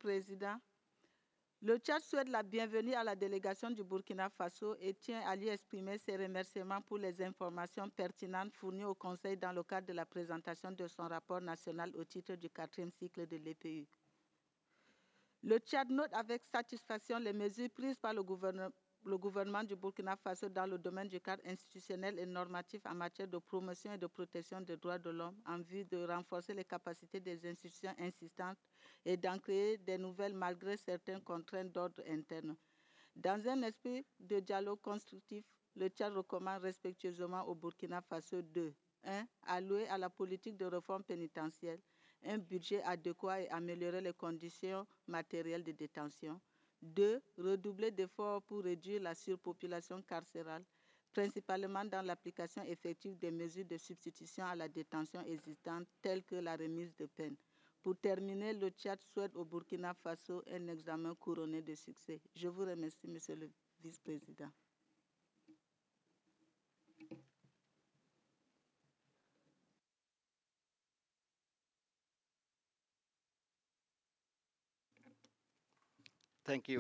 Président. Le Tchad souhaite la bienvenue à la délégation du Burkina Faso et tient à lui exprimer ses remerciements pour les informations pertinentes fournies au Conseil dans le cadre de la présentation de son rapport national au titre du 4e cycle de l'EPU. Le Tchad note avec satisfaction les mesures prises par le gouvernement du Burkina Faso dans le domaine du cadre institutionnel et normatif en matière de promotion et de protection des droits de l'homme en vue de renforcer les capacités des institutions existantes et d'en créer des nouvelles malgré certaines contraintes d'ordre interne. Dans un esprit de dialogue constructif, le Tchad recommande respectueusement au Burkina Faso de 1. Allouer à la politique de réforme pénitentiaire un budget adéquat et améliorer les conditions matérielles de détention. 2. Redoubler d'efforts pour réduire la surpopulation carcérale, principalement dans l'application effective des mesures de substitution à la détention existante, telles que la remise de peine. Pour terminer, le Tchad souhaite au Burkina Faso un examen couronné de succès. Je vous remercie, Monsieur le Vice-président. Thank you.